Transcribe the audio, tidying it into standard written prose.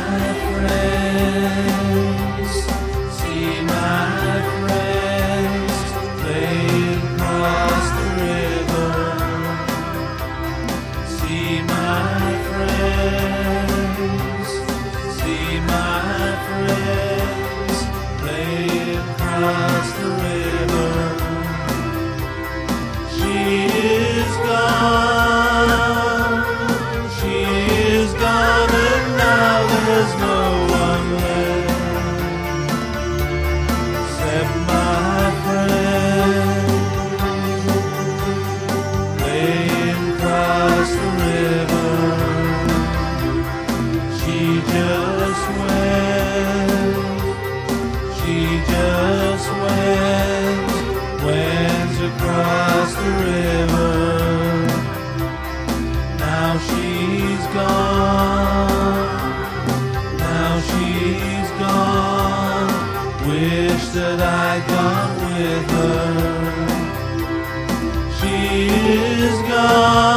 friends, see my friends playing across the river. See my friends, see my friends playing across the river. She is gone, she is gone, and now there's no one left except my friend laying across the river. She just went across the river. Now she's gone, wish that I'd gone with her. She is gone.